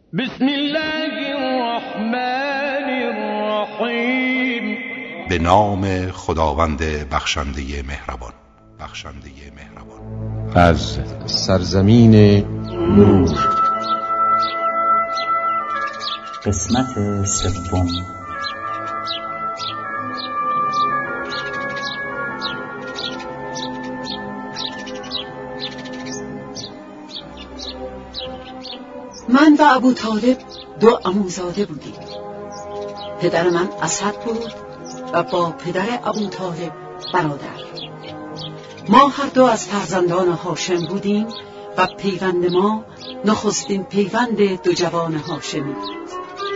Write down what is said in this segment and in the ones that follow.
بسم الله الرحمن الرحیم. به نام خداوند بخشنده مهربان. از سرزمین نور. قسمت سوم. من و ابوطالب دو عموزاده بودیم. پدر من اسد بود و با پدر ابوطالب برادر. ما هر دو از فرزندان هاشم بودیم و پیوند ما نخستین پیوند دو جوان هاشمی بود.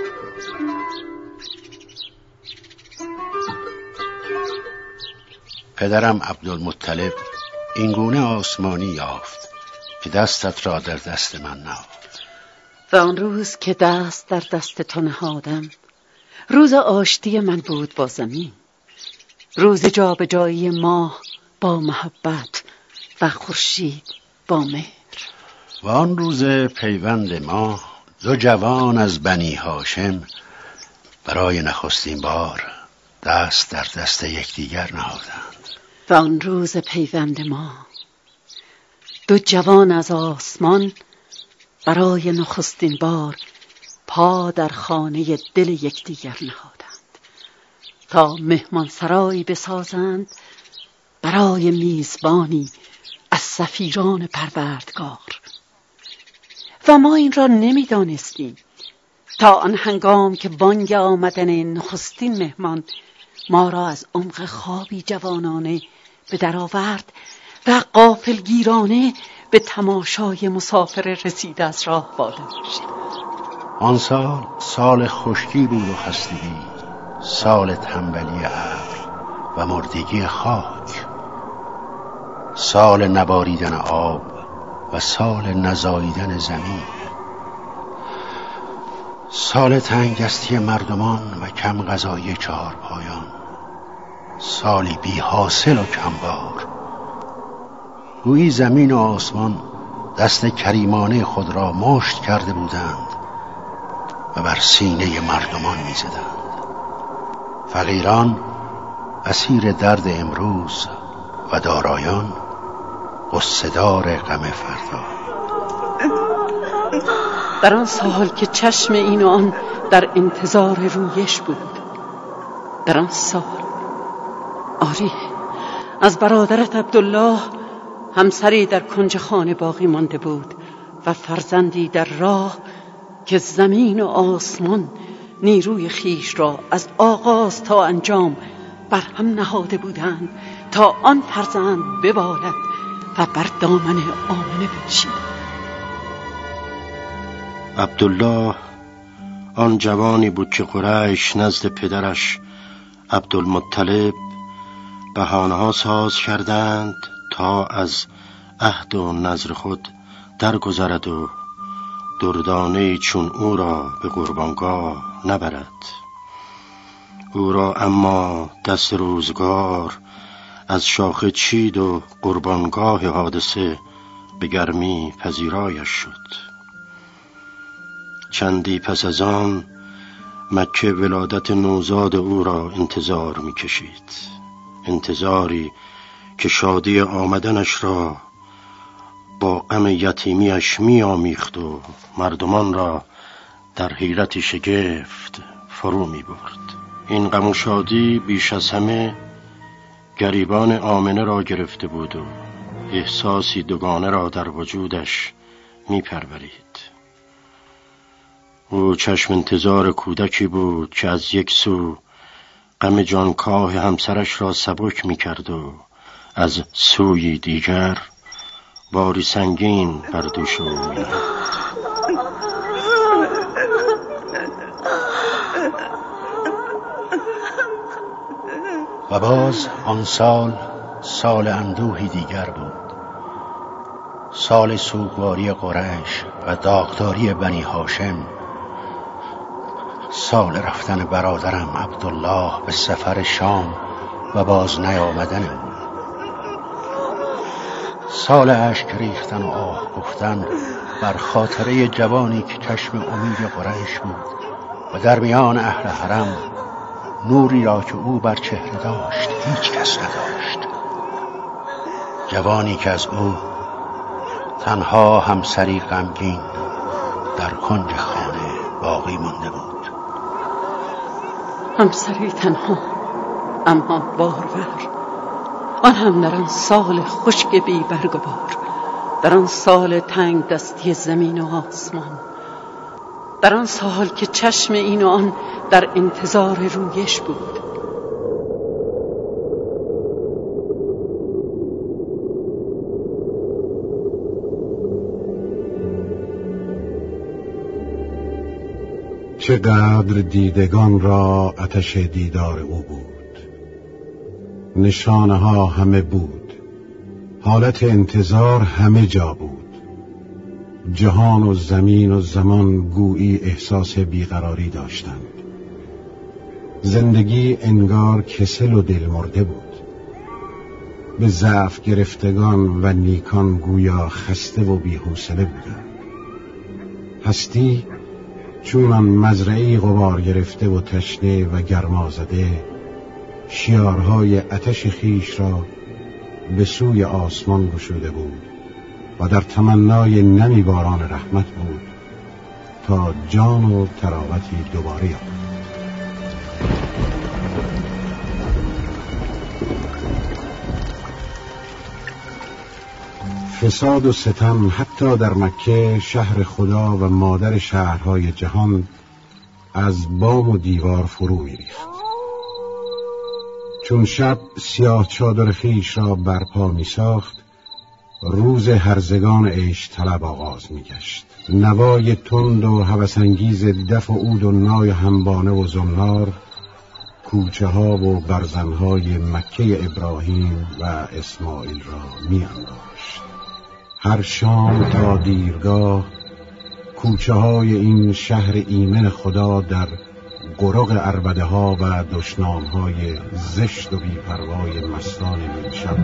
پدرم عبدالمطلب اینگونه آسمانی یافت که دستت را در دست من نهاد. و آن روز که دست در دست تو نهادم، روز آشتی من بود با زمین، روز جابجایی ماه با محبت و خورشید با مهر. و آن روز پیوند ما دو جوان از بنی هاشم برای نخستین بار دست در دست یکدیگر نهادند. و آن روز پیوند ما دو جوان از آسمان برای نخستین بار پا در خانه دل یکدیگر نهادند تا مهمان سرایی بسازند برای میزبانی از سفیران پروردگار. و ما این را نمی‌دانستیم تا آن هنگام که بانگ آمدن نخستین مهمان ما را از عمق خوابی جوانانه به در آورد و غافلگیرانه به تماشای مسافر رسیده از راه واداشت. آن سال خشکی بود و خستگی، سال تنبلی ابر و مردگی خاک، سال نباریدن آب و سال نزاییدن زمین، سال تنگدستی مردمان و کم غذایی چهارپایان، سالی بی حاصل و کمبار. گویی زمین و آسمان دست کریمانه خود را مشت کرده بودند و بر سینه مردمان می‌زدند. فقیران اسیر درد امروز و دارایان غصه‌دار غم فردا. در آن سال که چشم این و آن در انتظار رویش بود، در آن سال آری از برادرت عبدالله همسری در کنج خانه باقی مانده بود و فرزندی در راه که زمین و آسمان نیروی خیش را از آغاز تا انجام بر هم نهاده بودند تا آن فرزند ببالد و بر دامن آمنه بنشیند. عبدالله آن جوانی بود که قریش نزد پدرش عبدالمطلب بهانه‌ها ساز کردند تا از عهد و نذر خود درگذرد و دردانه چون او را به قربانگاه نبرد. او را اما دست روزگار از شاخه چید و قربانگاه حادثه به گرمی پذیرایش شد. چندی پس از آن مکه ولادت نوزاد او را انتظار می کشید، انتظاری که شادی آمدنش را با غم یتیمیش می آمیخت و مردمان را در حیرت شگفت فرو می برد. این غم و شادی بیش از همه گریبان آمنه را گرفته بود و احساسی دوگانه را در وجودش می پرورید. او چشم انتظار کودکی بود که از یک سو غم جانکاه همسرش را سبک می کرد و از سوی دیگر باری سنگین بر دوش او می نهاد. و باز آن سال اندوهی دیگر بود، سال سوگواری قریش و داغداری بنی هاشم، سال رفتن برادرم عبدالله به سفر شام و باز نیامدن او، سال اشک ریختن و آه گفتن بر خاطره جوانی که چشم امید قریش بود و در میان اهل حرم نوری را که او بر چهره داشت هیچ کس نداشت. جوانی که از او تنها همسری غمگین در کنج خانه باقی مانده بود. همسری تنها اما بارور، آن هم در آن سال خشک بی برگ و بار، در آن سال تنگ دستی زمین و آسمان، در آن سال که چشم این و آن در انتظار رویش بود. چقدر دیدگان را آتش دیدار او بود. نشانه ها همه بود، حالت انتظار همه جا بود. جهان و زمین و زمان گویی احساس بیقراری داشتند. زندگی انگار کسل و دل مرده بود. به ضعف گرفتگان و نیکان گویا خسته و بی‌حوصله بودند. هستی چون آن مزرعه‌ای غبار گرفته و تشنه و گرما زده، شیارهای آتش خیش را به سوی آسمان گشوده بود و در تمنای نمی باران رحمت بود تا جان و تراوتی دوباره یابد. فساد و ستم حتی در مکه، شهر خدا و مادر شهرهای جهان، از بام و دیوار فرو می‌ریخت. چون شب سیاه چادر خیش را برپا می‌ساخت، روز هرزگان عیش طلب آغاز می‌گشت. نوای تند و هوس‌انگیز دف و عود و نای همبانه و زنار، کوچه ها و برزنهای مکه ابراهیم و اسماعیل را می‌انداشت. هر شام تا دیرگاه کوچه های این شهر ایمن خدا در قرق عربده ها و دشنام های زشت و بی‌پروای مستان نیمشب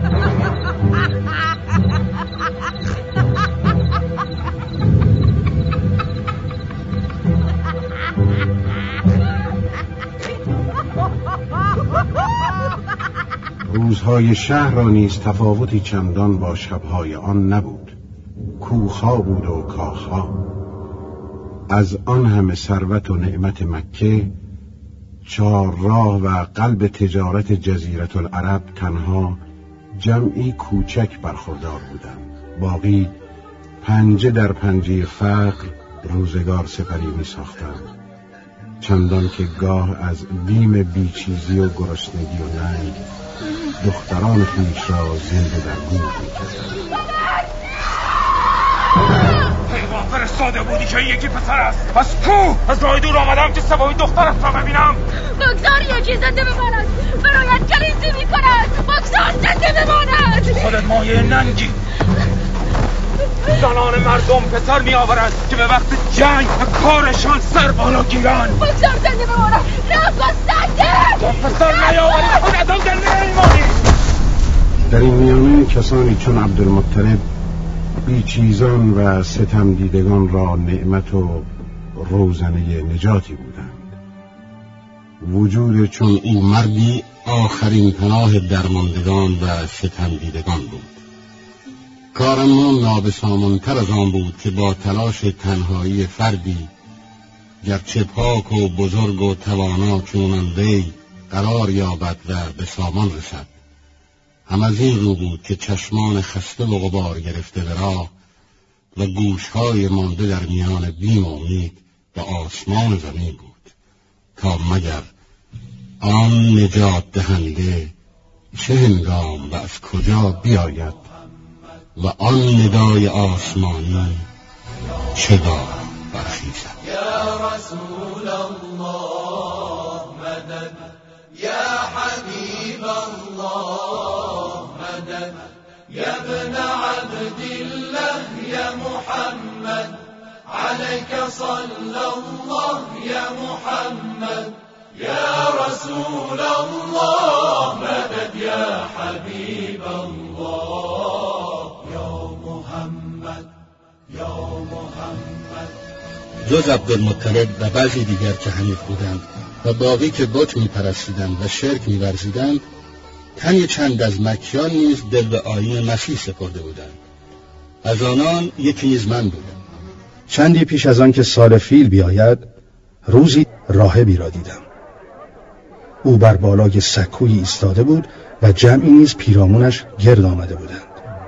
روزهای شهر را نیز تفاوتی چندان با شبهای آن نبود. کوخها بود و کاخها. از آن همه ثروت و نعمت مکه، چهارراه و قلب تجارت جزیره العرب تنها جمعی کوچک برخوردار بودند. باقی پنجه در پنجه فقر روزگار سپری می ساختند، چندان که گاه از بیم بیچیزی و گرسنگی و ننگ دختران خویش را زنده در گور می‌کردند. پیغام فرستاده بودی که این یکی پسر است. از کو؟ از راه دور آمدم که سوای دخترت را ببینم. بگذار یکی زنده بماند، برایت کلیسی می‌کند. بگذار زنده بماند. خودت مایه ننگی. زنان مردم پسر می آورند که به وقت جنگ و کارشان سر بالا گیرند. بگذار زنده بماند. نه زنده. پسر نیاوری خود از زنده ایمانی. در این میانه کسانی چون عبدالمطلب بیچیزان و ستم دیدگان را نعمت و روزنه نجاتی بودند. وجود چون او مردی آخرین پناه درماندگان و ستم دیدگان بود. کار ما نابسامان‌تر از آن بود که با تلاش تنهایی فردی گرچه پاک و بزرگ و توانا چونان وی قرار یابد و به سامان رسد. هم از این رو بود که چشمان خسته و غبار گرفته به راه و گوشهای مانده در میان بیم و امید به آسمان زمین بود، تا مگر آن نجات دهنده چه هنگام و از کجا بیاید و آن ندای آسمانی چه بار برخیزد. یا رسول الله مدد، یا حبیب الله مدد، یا ابن عبد الله یا محمد، علیک صلی الله یا محمد، یا رسول الله مدد، یا حبیب الله یا محمد، جز عبدالمطلب و بعضی دیگر که حنیف بودند و باقی که بت می‌پرستیدند و شرک می‌ورزیدند، تنی چند از مکیان نیز دل به آیین مسیح سپرده بودند. از آنان یکی نیز من بودم. چندی پیش از آن که سال فیل بیاید، روزی راهبی را دیدم. او بر بالای سکویی ایستاده بود و جمعی نیز پیرامونش گرد آمده بودند.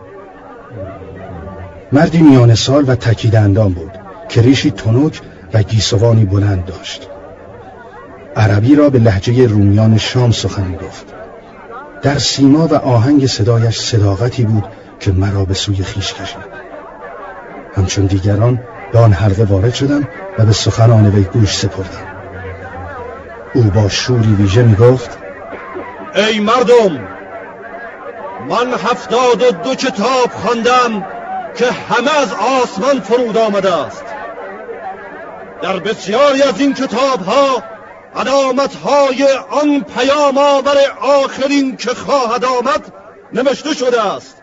مردی میان سال و تکیده اندام بود که ریشی تنک و گیسوانی بلند داشت. عربی را به لهجه رومیان شام سخن گفت. در سیما و آهنگ صدایش صداقتی بود که مرا به سوی خویش کشید. همچون دیگران به آن حلقه وارد شدم و به سخنان وی گوش سپردم. او با شوری ویژه می گفت: ای مردم، من 72 کتاب خواندم که همه از آسمان فرود آمده است. در بسیاری از این کتاب ها علامت های آن پیام آور آخرین که خواهد آمد نوشته شده است.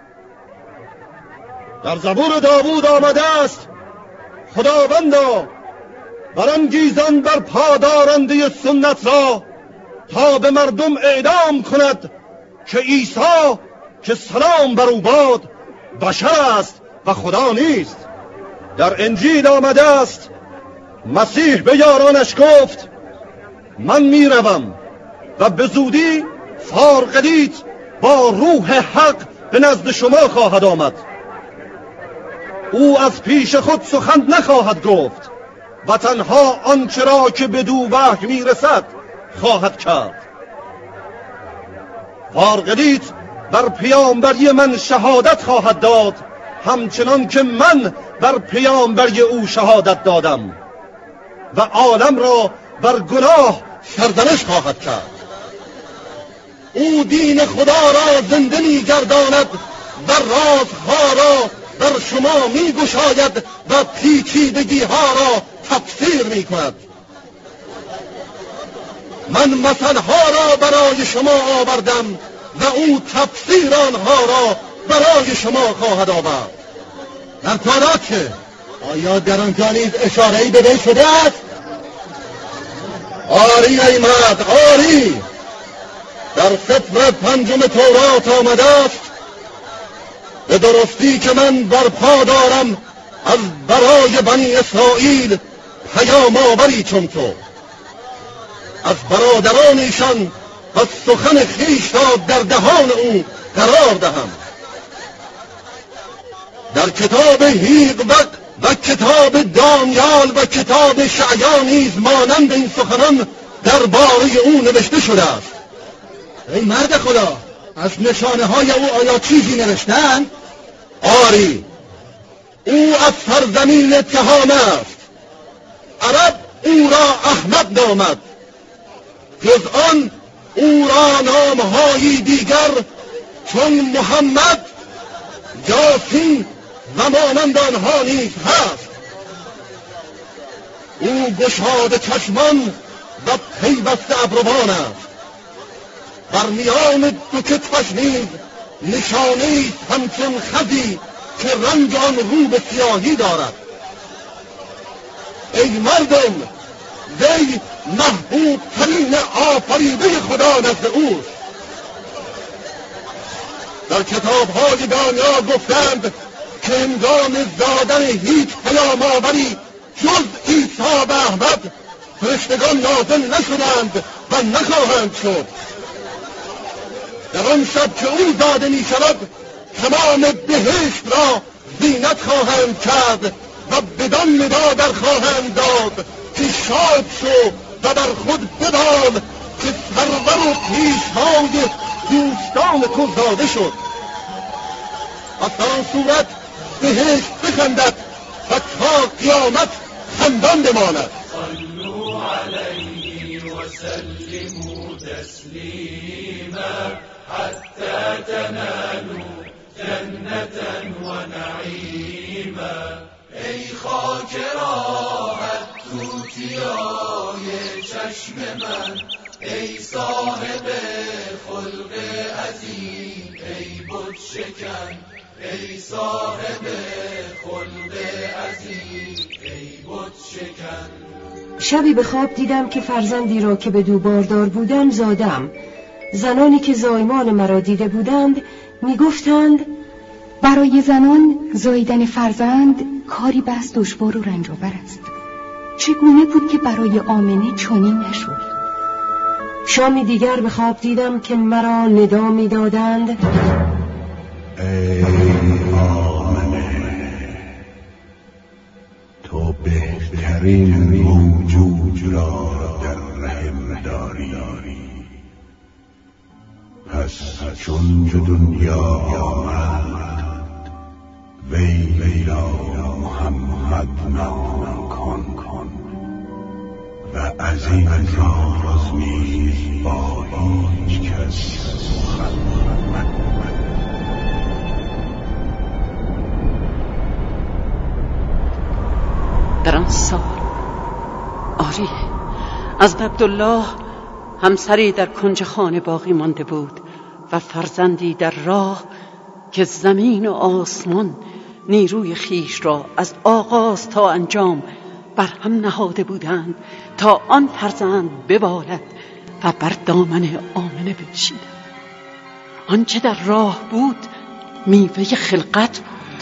در زبور داوود آمده است: خداوندا برانگیزان بر پادارنده سنت را تا به مردم اعلام کند که عیسی که سلام بر او باد بشر است و خدا نیست. در انجیل آمده است: مسیح به یارانش گفت من میروم و به زودی فارغلیت با روح حق به نزد شما خواهد آمد. او از پیش خود سخن نخواهد گفت و تنها آنچه را که بدو وحی میرسد خواهد کرد. فارغلیت بر پیامبری من شهادت خواهد داد، همچنان که من بر پیامبری او شهادت دادم، و عالم را بر گناه سرزنش خواهد کرد. او دین خدا را زنده می‌گرداند و رازها را بر شما می‌گشاید و پیچیدگی‌ها را تفسیر می‌کند. من مثل‌ها را برای شما آوردم و او تفسیر آنها را برای شما خواهد آورد. در تورات که آیا در آنجا نیز اشاره‌ای به وی شده است؟ آری ای مرد، آری. در سفر 5 تورات آمده است: به درستی که من برپا دارم از برای بنی اسرائیل پیام آوری چون تو، از برادران ایشان و سخن خویش را در دهان او قرار دهم. در کتاب حیقبق و کتاب دانیال و کتاب شعیا نیز مانند این سخنان درباره او نوشته شده است. ای مرد خدا، از نشانه های او آیا چیزی نوشتند؟ آری، او از سرزمین تهامه است. عرب او را احمد نامد. جز آن او را نامهایی دیگر چون محمد، یاسین و مانند آنها نیز هست. او گشاده چشمان و پیوسته ابروان است. بر میان دو کتفش نیز نشانه‌ای همچون خزی که رنگ آن رو به سیاهی دارد. ای مردم، وی محبوب ترین آفریده خدا نزد اوست. در کتاب‌های دانیا گفتند که هنگام زادن هیچ پیام آوری جز عیسی و احمد فرشتگان نازل نشدند و نخواهند شد. در آن شب که او زاده می شود تمام بهشت را زینت خواهند کرد و بدان ندا در خواهند داد که شاد شو و بر خود ببال که سرور و پیشهای دوستان تو زاده شد. از آن صورت بهشت بخندد و تا قیامت خندان بماند. صلوا علیه و سلموا تسلیما حتی تنالوا جنة و نعیما. ای خاک راحت توتیای چشم من، ای صاحب خلق عظیم، ای بت شکن، ای صاحب خلق عظیم ای بت شکن. شبی به خواب دیدم که فرزندی را که به دو باردار بودم زادم. زنانی که زایمان مرا دیده بودند میگفتند برای زنان زاییدن فرزند کاری بس دشوار و رنج‌آور است. چگونه بود که برای آمنه چنین نشد؟ شامی دیگر به خواب دیدم که مرا ندا می‌دادند ای آمنه، تو بهترین موجود را در رحم داری. پس چون به دنیا آمد وی را محمد نام کن و از این راز نیز با هیچ کس سخن مگو. در آن سال آری از عبدالله همسری در کنج خانه باقی مانده بود و فرزندی در راه که زمین و آسمان نیروی خیش را از آغاز تا انجام بر هم نهاده بودند تا آن فرزند ببالد و بر دامن آمنه بنشیند. آنچه در راه بود میوه خلقت بود.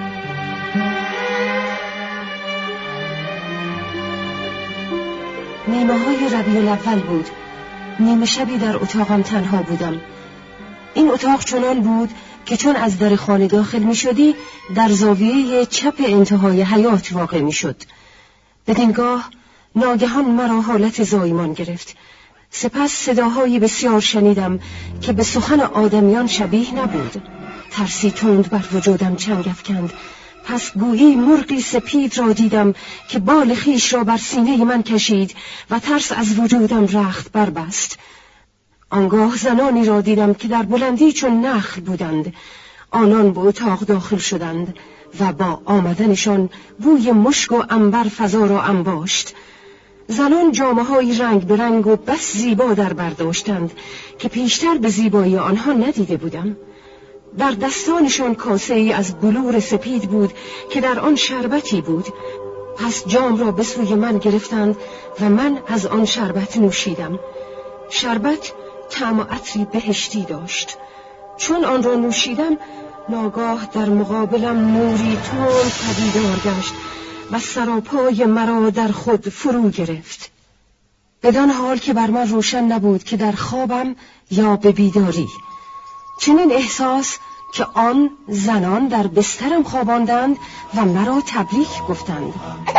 نیمه های ربیع الاول بود. نیمه شبی در اتاقم تنها بودم. این اتاق چنان بود که چون از در خانه داخل می شدی در زاویه چپ انتهای حیاط واقع می شد. بدینگاه ناگهان مرا حالت زایمان گرفت. سپس صداهایی بسیار شنیدم که به سخن آدمیان شبیه نبود. ترسی تند بر وجودم چنگ افکند. پس گویی مرغی سپید را دیدم که بال خیش را بر سینه من کشید و ترس از وجودم رخت بربست. آنگاه زنانی را دیدم که در بلندی چون نخل بودند. آنان به اتاق داخل شدند و با آمدنشان بوی مشک و عنبر فضا را انباشت. زنان جامه‌های رنگ به رنگ و بس زیبا در بر داشتند که پیشتر به زیبایی آنها ندیده بودم. در دستانشان کاسه‌ای از بلور سپید بود که در آن شربتی بود. پس جام را به سوی من گرفتند و من از آن شربت نوشیدم. شربت طعم و عطری بهشتی داشت. چون آن را نوشیدم ناگاه در مقابلم نوری تند پدیدار گشت و سراپای مرا در خود فرو گرفت. بدان حال که بر من روشن نبود که در خوابم یا به بیداری. چنین احساس که آن زنان در بسترم خواباندند و مرا تبریک گفتند.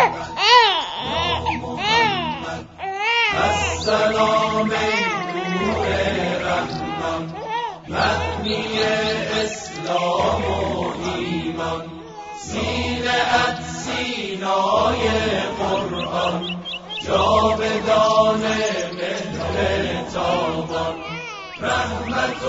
السلام نور رحمان، مبنی اسلام و ایمان، سینه‌ات سینای قرآن، جاودان مهر تابان، رحمت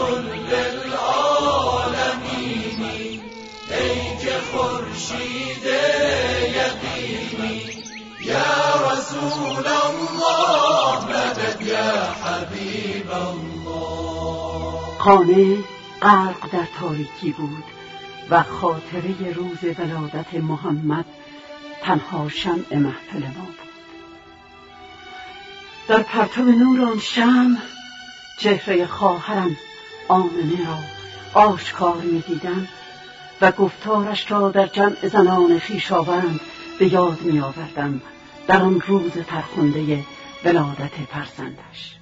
للعالمینی، ای که خورشید یقینی، یا رسول الله مدد یا حبیب الله. خانه غرق در تاریکی بود و خاطره روز ولادت محمد تنها شمع محفل ما بود. در پرتو نور آن شمع چهره خواهرم آمنه را آشکار می‌دیدم و گفتارش را در جمع زنان خویشاوند به یاد می‌آوردم در آن روز فرخنده ولادت فرزندش.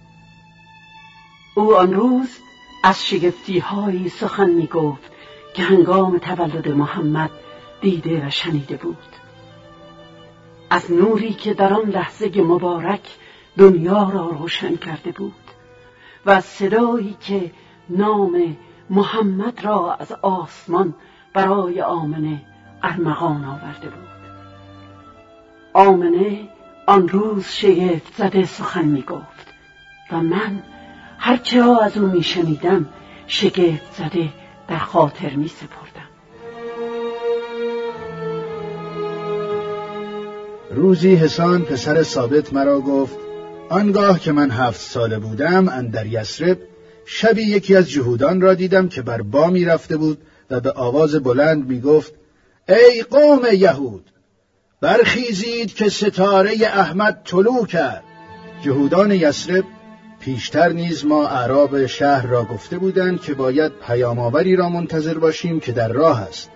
او آن روز از شگفتی‌هایی سخن می‌گفت که هنگام تولد محمد دیده و شنیده بود. از نوری که در آن لحظه مبارک دنیا را روشن کرده بود و از صدایی که نام محمد را از آسمان برای آمنه ارمغان آورده بود. آمنه آن روز شگفت زده سخن می گفت و من هرچه را از او می شنیدم شگفت زده در خاطر می سپردم. روزی حسان پسر ثابت مرا گفت آنگاه که من 7 ساله بودم اندر یثرب شبی یکی از جهودان را دیدم که بر بامی رفته بود و به آواز بلند می گفت: ای قوم یهود، برخیزید که ستاره احمد طلوع کرد. جهودان یثرب پیشتر نیز ما اعراب شهر را گفته بودند که باید پیام‌آوری را منتظر باشیم که در راه است.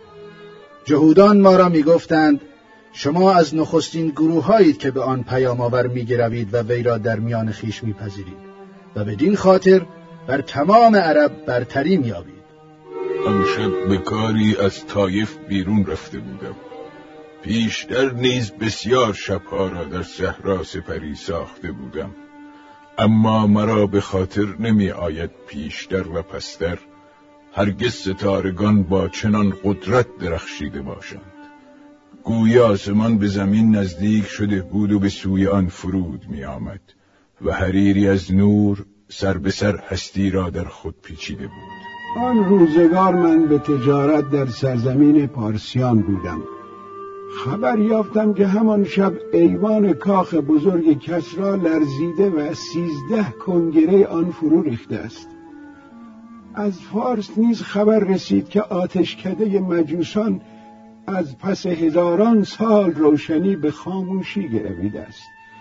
جهودان ما را می گفتند: شما از نخستین گروه‌هایید که به آن پیام‌آور می‌گروید و وی را در میان خویش می‌پذیرید و بدین خاطر بر تمام عرب برتری می‌یابید. امشب به کاری از طایف بیرون رفته بودم. پیشتر نیز بسیار شبها را در صحرا سپری ساخته بودم، اما مرا به خاطر نمی آید پیشتر و پستر هرگز ستارگان با چنان قدرت درخشیده باشند. گویی آسمان به زمین نزدیک شده بود و به سوی آن فرود می آمد و حریری از نور سر به سر هستی را در خود پیچیده بود. آن روزگار من به تجارت در سرزمین پارسیان بودم. خبر یافتم که همان شب ایوان کاخ بزرگ کسری لرزیده و 13 کنگره آن فرو ریخته است. از فارس نیز خبر رسید که آتشکده مجوسان از پس هزاران سال روشنی به خاموشی گرویده است.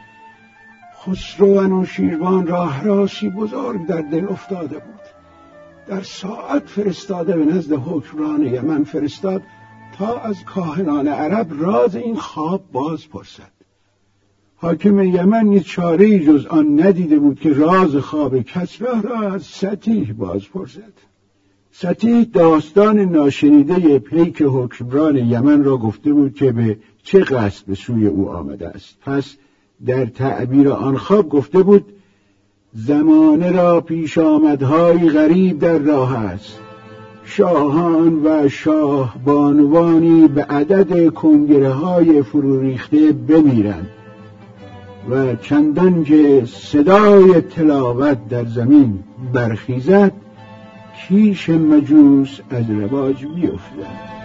خسرو انوشیروان را هراسی بزرگ در دل افتاده بود. در ساعت فرستاده به نزد حکمران یمن فرستاد تا از کاهنان عرب راز این خواب باز پرسد. حاکم یمن نیز چاره‌ای جز آن ندیده بود که راز خواب کسری را از سطیح باز پرسد. سطیح داستان ناشنیده پیک حکمران یمن را گفته بود که به چه قصد به سوی او آمده است. پس در تعبیر آن خواب گفته بود: زمانه را پیش آمدهای غریب در راه است. شاهان و شاه بانوانی به عدد کنگره های فرو ریخته بمیرند و چندان که صدای تلاوت در زمین برخیزد کیش مجوس از رواج بیفتد.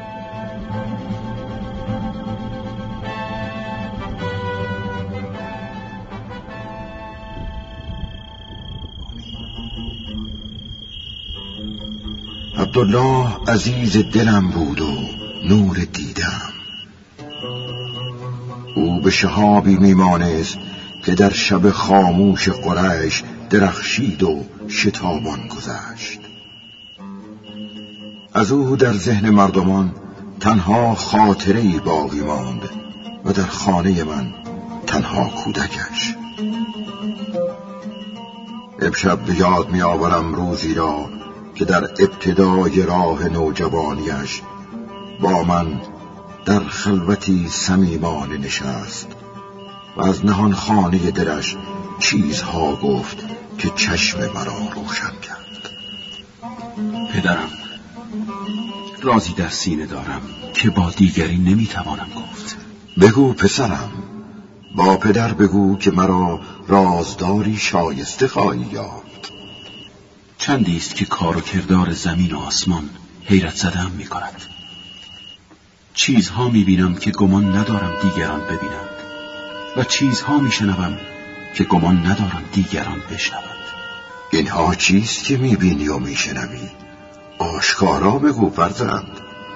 عبدالله عزیز دلم بود و نور دیدم. او به شهابی میمانست که در شب خاموش قریش درخشید و شتابان گذشت. از او در ذهن مردمان تنها خاطره‌ای باقی ماند و در خانه من تنها کودکش. امشب به یاد می آورم روزی را که در ابتدای راه نوجوانیش با من در خلوتی صمیمانه نشست و از نهان خانه دلش چیزها گفت که چشم مرا روشن کرد. پدرم، رازی در سینه دارم که با دیگری نمیتوانم گفت. بگو پسرم، با پدر بگو که مرا رازداری شایسته خواهی یافت. چندیست که کار و کردار زمین و آسمان حیرت زدم می کند. چیزها می بینم که گمان ندارم دیگران ببینند و چیزها می شنوم که گمان ندارم دیگران بشنوند. اینها چیست که می بینی و می شنوی؟ آشکارا بگو فرزند.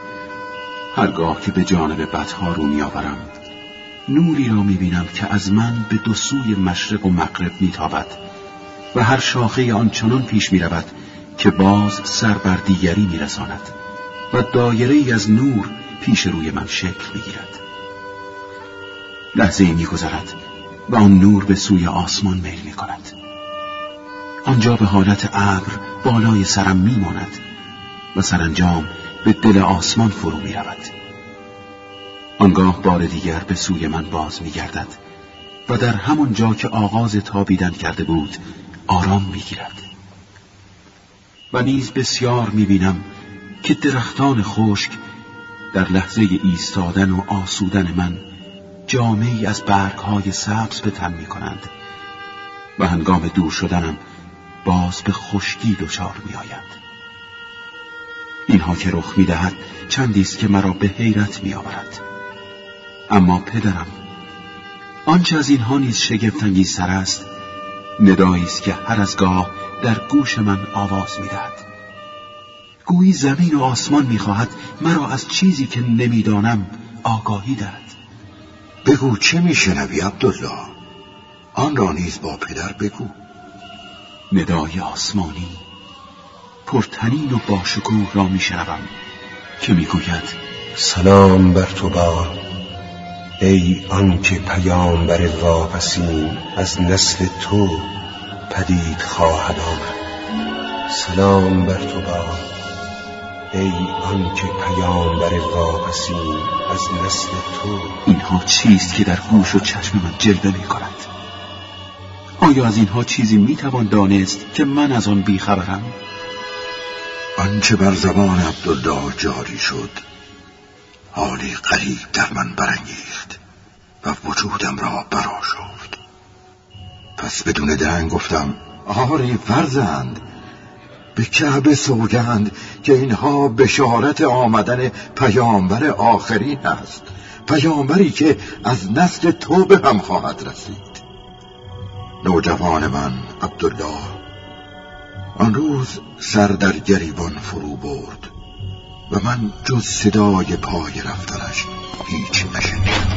هرگاه که به جانب بدها رو می آورم نوری را می بینم که از من به دو سوی مشرق و مغرب می تابد و هر شاخه آن چنان پیش می رود که باز سر بر دیگری می رساند و دایره‌ای از نور پیش روی من شکل می گیرد. لحظه‌ای می گذرد و آن نور به سوی آسمان میل می کند. آنجا به حالت ابر بالای سرم می ماند و سرانجام به دل آسمان فرو می رود. آنگاه بار دیگر به سوی من باز می گردد و در همان جا که آغاز تابیدن کرده بود آرام می گیرد. و نیز بسیار می بینم که درختان خشک در لحظه ایستادن و آسودن من جامه‌ای از برگ‌های سبز به تن می کنند و هنگام دور شدنم باز به خشکی دچار می آیند. اینها که رخ می دهد چندیست که مرا به حیرت می آورد. اما پدرم، آنچه از اینها نیز شگفت‌انگیزتر است ندایی است که هر از گاه در گوش من آواز می دهد. گویی زمین و آسمان میخواهد مرا از چیزی که نمیدانم آگاهی دهد. بگو چه میشنوی عبدالله؟ آن را نیز با پدر بگو. ندای آسمانی پرتنین و باشکوه را میشنوم که میگوید سلام بر تو باد ای آنکه پیامبر واپسین از نسل تو پدید خواهد آمد. سلام بر تو باد ای آنکه پیامبر واپسین از نسل تو. اینها چیست که در گوش و چشم من جلوه می‌کند؟ آیا از اینها چیزی میتوان دانست که من از آن بیخبرم؟ آنچه بر زبان عبدالله جاری شد حالی غریب در من برانگیخت و وجودم را برآشفت. پس بدون درنگ گفتم آری فرزند، به کعبه سوگند که اینها بشارت آمدن پیامبر آخرین است، پیامبری که از نسل تو به هم خواهد رسید. نوجوان من عبدالله آن روز سر در گریبان فرو برد و من جز صدای پای رفتنش هیچ نشنیدم.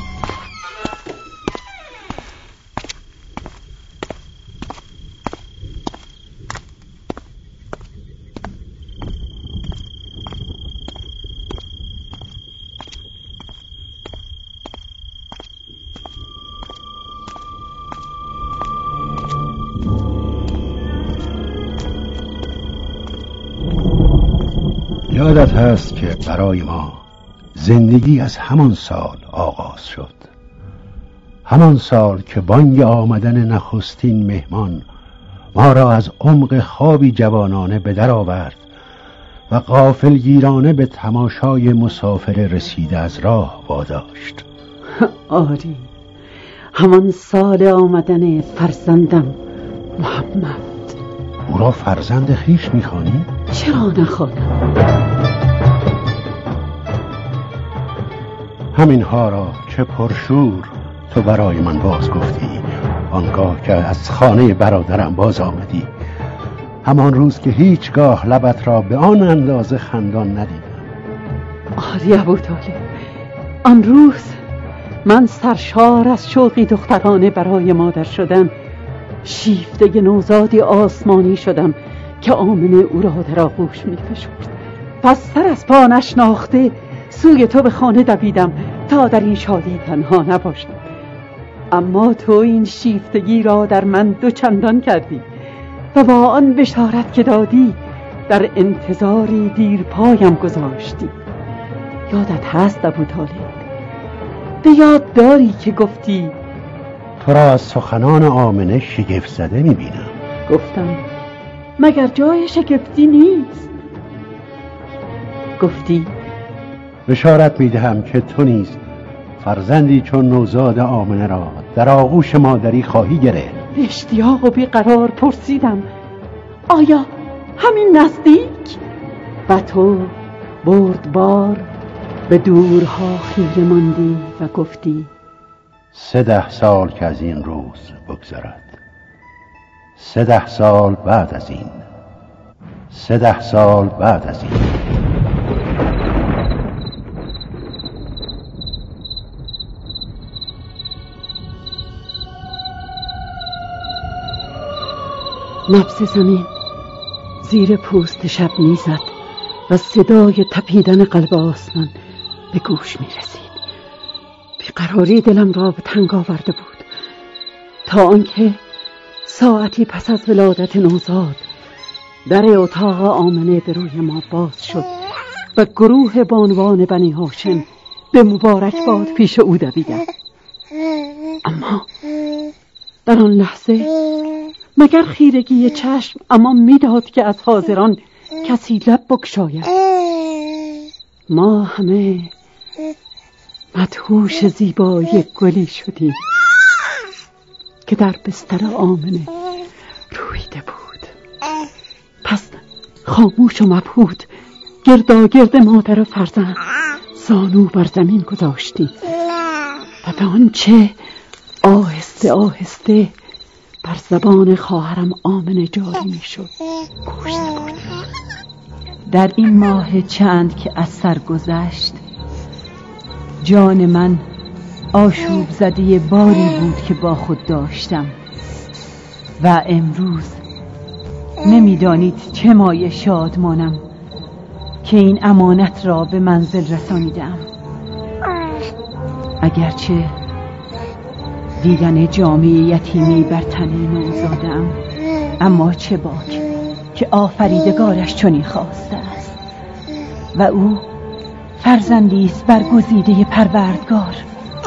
یادت هست که برای ما زندگی از همان سال آغاز شد، همان سال که بانگ آمدن نخستین مهمان ما را از عمق خوابی جوانانه به در آورد و غافلگیرانه به تماشای مسافر رسیده از راه واداشت. آری، همان سال آمدن فرزندم محمد. او را فرزند خویش می‌خوانی؟ چرا نخوانم؟ همینها را چه پرشور تو برای من باز گفتی آنگاه که از خانه برادرم باز آمدی، همان روز که هیچگاه لبت را به آن اندازه خندان ندیدم. آری ابوطالب، آن روز من سرشار از شوقی دخترانه برای مادر شدن شیفته نوزادی آسمانی شدم که آمنه او را در آغوش می فشرد. پس سر از پا نشناخته سوی تو به خانه دویدم تا در این شادی تنها نباشم. اما تو این شیفتگی را در من دوچندان کردی و با آن بشارت که دادی در انتظاری دیر پایم گذاشتی. یادت هست ابوطالب؟ به یاد داری که گفتی تو را از سخنان آمنه شگفت زده می‌بینم. گفتم مگر جای شگفتی نیست؟ گفتی بشارت می‌دهم که تو نیز فرزندی چون نوزاد آمنه را در آغوش مادری خواهی گرفت. به اشتیاق و بیقرار پرسیدم آیا همین نزدیک؟ و تو بردبار به دورها خیره ماندی و گفتی 13 سال که از این روز بگذرد، 13 سال بعد از این، 13 سال بعد از این. نبض زمین زیر پوست شب میزد و صدای تپیدن قلب آسمان به گوش میرسید. بیقراری دلم را به تنگ آورده بود تا آنکه ساعتی پس از ولادت نوزاد در اتاق آمنه به روی ما باز شد و گروه بانوان بنی هاشم به مبارک باد پیش او دویدند. اما در آن لحظه مگر خیرگی چشم اما میداد که از حاضران کسی لب بگشاید؟ ما همه مدهوش زیبایی گلی شدیم که در بستر آمنه رویده بود. پس خاموش و مبهوت گرداگرد مادر و فرزند زانو بر زمین گذاشتیم و به آنچه آهسته آهسته بر زبان خواهرم آمنه جاری می شد گوش سپردیم. در این ماه چند که از سر گذشت، جان من آشوب زده باری بود که با خود داشتم و امروز نمیدانید چه مایه شادمانم که این امانت را به منزل رسانیدم. اگرچه دیدن جامعه یتیمی بر تن نوزادم، اما چه باک که آفریدگارش چنین خواسته است و او فرزندی است برگزیده پروردگار.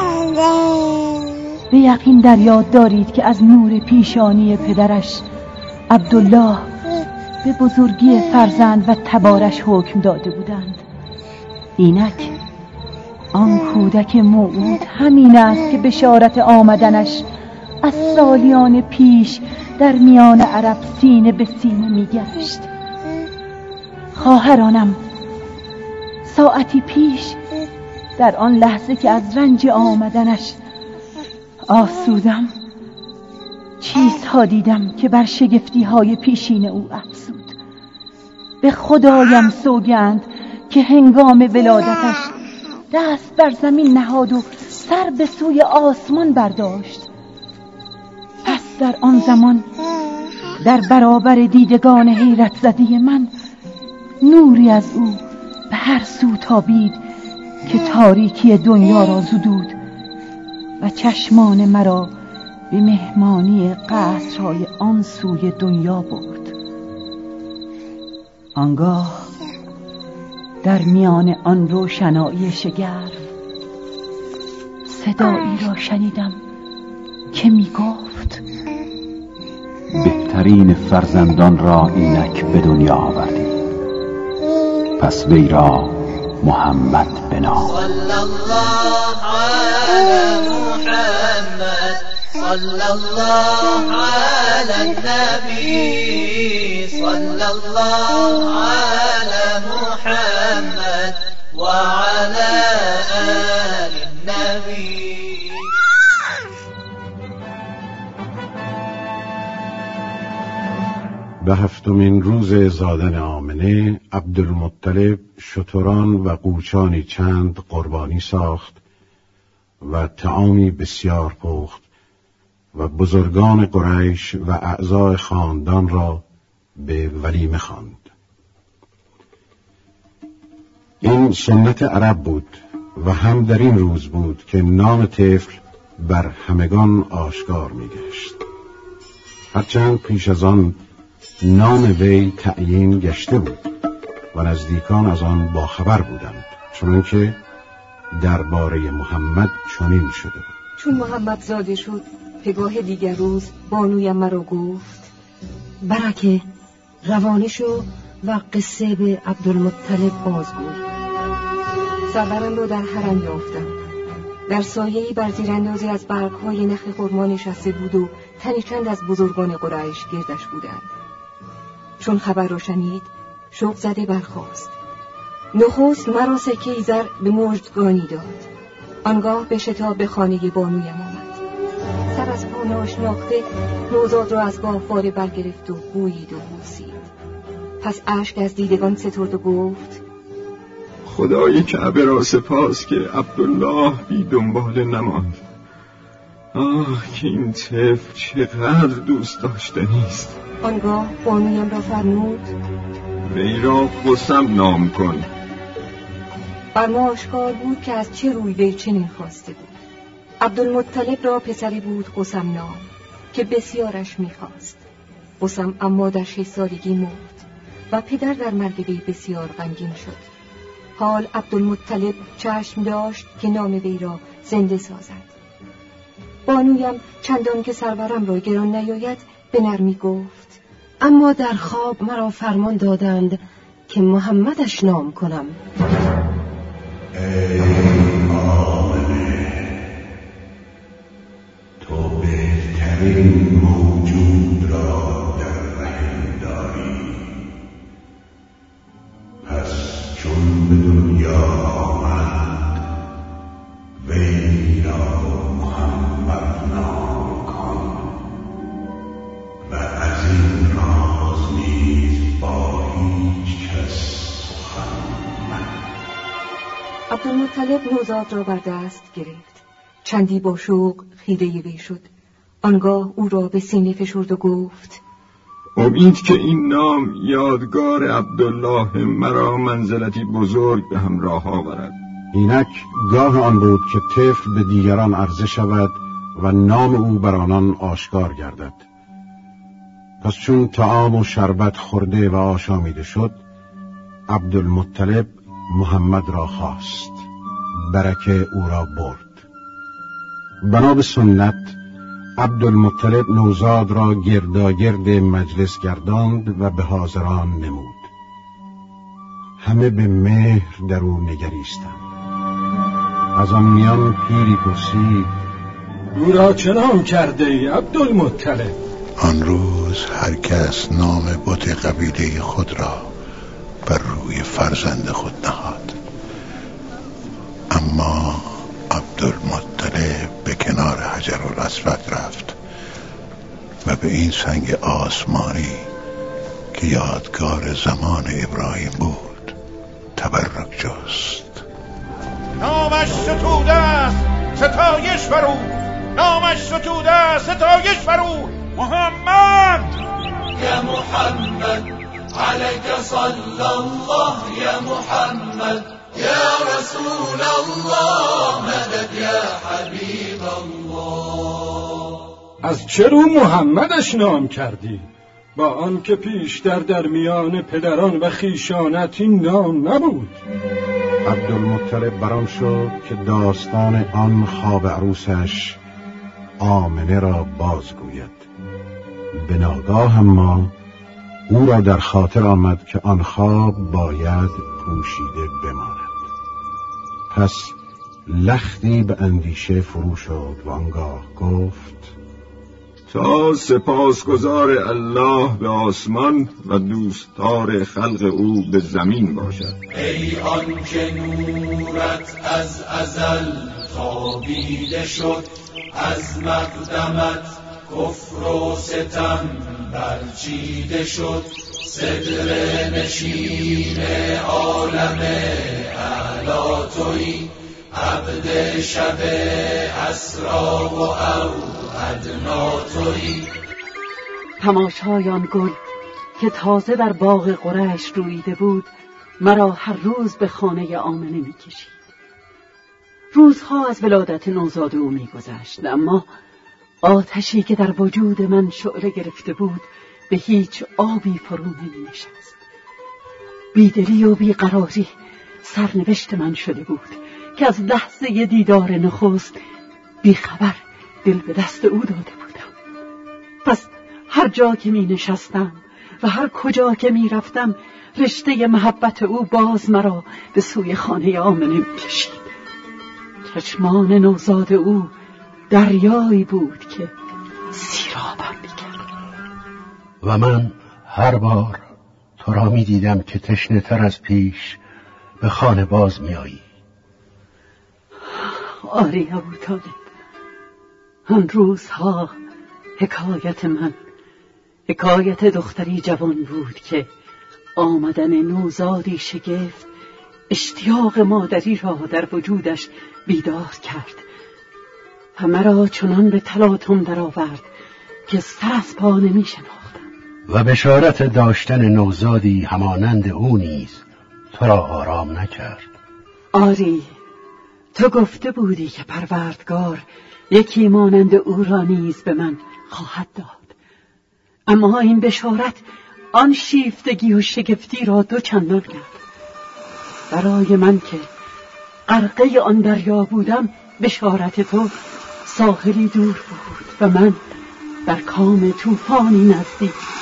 به یقین در یاد دارید که از نور پیشانی پدرش عبدالله به بزرگی فرزند و تبارش حکم داده بودند. اینک آن کودک موعود همین است که بشارت آمدنش از سالیان پیش در میان عرب سینه به سینه میگشت. خواهرانم، ساعتی پیش در آن لحظه که از رنج آمدنش آسودم، چیزها دیدم که بر شگفتی های پیشین او افزود. به خدایم سوگند که هنگام ولادتش دست بر زمین نهاد و سر به سوی آسمان برداشت. پس در آن زمان در برابر دیدگان حیرت زده من نوری از او به هر سو تابید که تاریکی دنیا را زدود و چشمان مرا به مهمانی قصرهای آن سوی دنیا برد. آنگاه در میان آن روشنایی شگرف صدایی را شنیدم که می گفت: بهترین فرزندان را اینک به دنیا آوردی، پس وی را محمد بنام. صلی الله علی محمد، صلی الله علی النبی، صلی الله علی محمد و علی آل النبی. به هفتمین روز زادن آمنه، عبدالمطلب شتران و قوچانی چند قربانی ساخت و طعامی بسیار پخت و بزرگان قریش و اعضای خاندان را به ولیمه خواند. این سنت عرب بود و هم در این روز بود که نام طفل بر همگان آشکار می گشت. هرچند پیش از آن نام وی تعیین گشته بود و نزدیکان از آن باخبر بودند، چنانکه درباره محمد چنین شده بود: چون محمد زاده شد، پگاه دیگر روز بانویم مرا گفت: برکه، روانه شو و قصه به عبدالمطلب بازگوی. سرورم را در حرم یافتم. در سایه‌ای بر زیراندازی از برگ‌های نخل خرما نشسته بود و تنی چند از بزرگان قریش گردش بودند. چون خبر را شنید، شوق زده برخاست. نخست مرا سکه زر به مژدگانی داد. آنگاه به شتاب به خانه بانویم آمد. سر از پا ناشناخته نوزاد را از گاهواره برگرفت و بویید و بوسید. پس اشک از دیدگان سترد و گفت: خدای کعبه را سپاس که عبدالله بی دنبال نماند. آه که این طفل چقدر دوست داشتنی است. آنگاه بانویم را فرمود: وی را قسم نام کن. بر ما آشکار بود که از چه روی وی چنین خواسته بود. عبدالمطلب را پسری بود قسم نام که بسیارش میخواست. قسم اما در 6 سالگی مرد و پدر در مرگ وی بسیار غمگین شد. حال عبدالمطلب چشم داشت که نام وی را زنده سازد. بانویم چندان که سرورم را گران نیاید به نرمی گفت: اما در خواب مرا فرمان دادند که محمدش نام کنم. ای آمنه، تو بهترین موجود را در رحم داری. پس چون به دنیا آمد، وی را محمد نام کن و از این راز نیز با هیچ کس عبدالمطلب نوزاد را بر دست گرفت. چندی با شوق خیره وی شد. آنگاه او را به سینه فشرد و گفت: امید که این نام یادگار عبدالله مرا منزلتی بزرگ به همراه آورد. اینک گاه آن بود که طفل به دیگران عرضه شود و نام او بر آنان آشکار گردد. پس چون طعام و شربت خورده و آشامیده شد، عبدالمطلب محمد را خواست. برکه او را برد. بنا به سنت عبدالمطلب نوزاد را گرداگرد مجلس گرداند و به حاضران نمود. همه به مهر در او نگریستند. از آن میان پیری پرسید: او را چه نام کرده ای عبدالمطلب؟ آن روز هر کس نام بت قبیله خود را بر روی فرزند خود نهاد، اما عبدالمطلب به کنار حجرالاسود رفت و به این سنگ آسمانی که یادگار زمان ابراهیم بود تبرک جست. نامش ستوده است ستایش بر او، نامش ستوده است ستایش بر او. محمد یا محمد علیک صلی الله، یا محمد یا رسول الله، مدد یا حبیب الله. از چه رو محمدش نام کردی؟ با آن که پیشتر در میان پدران و خیشانت این نام نبود. عبدالمطلب بران شد که داستان آن خواب عروسش آمنه را بازگوید. به ناگاه اما او را در خاطر آمد که آن خواب باید پوشیده بماند. پس لختی به اندیشه فرو شد و آنگاه گفت: تا سپاسگزار الله به آسمان و دوستدار خلق او به زمین باشد. ای آن که نورت از ازل تابیده شد، از مقدمت کفر و ستم برچیده شد، صدر نشین عالم اعلی تویی، عبد شب اسرا و او ادنا تویی. تماشای آن گل که تازه در باغ قریش رویده بود مرا هر روز به خانه آمنه می‌کشید. روزها از ولادت نوزاد او می‌گذشت، اما آتشی که در وجود من شعله گرفته بود به هیچ آبی فرو نمی‌نشست. بیدلی و بیقراری سرنوشت من شده بود که از لحظه دیدار نخست بیخبر دل به دست او داده بودم. پس هر جا که می نشستم و هر کجا که می رفتم رشته محبت او باز مرا به سوی خانه آمنه می کشید. چشمان نوزاد او دریایی بود که سیرابم می کرد. و من هر بار تو را می دیدم که تشنه تر از پیش به خانه باز می آیی. آری ابو طالب، آن روزها حکایت من حکایت دختری جوان بود که آمدن نوزادی شگفت اشتیاق مادری را در وجودش بیدار کرد و مرا چنان به تلاطم درآورد که سر از پا نمی شناختم. و بشارت داشتن نوزادی همانند او نیز تو را آرام نکرد. آری، تو گفته بودی که پروردگار یکی مانند او را نیز به من خواهد داد، اما این بشارت آن شیفتگی و شگفتی را دو چندان کرد. برای من که غرقه آن دریا بودم بشارت تو ساحلی دور بود و من در کام طوفانی نزدیک.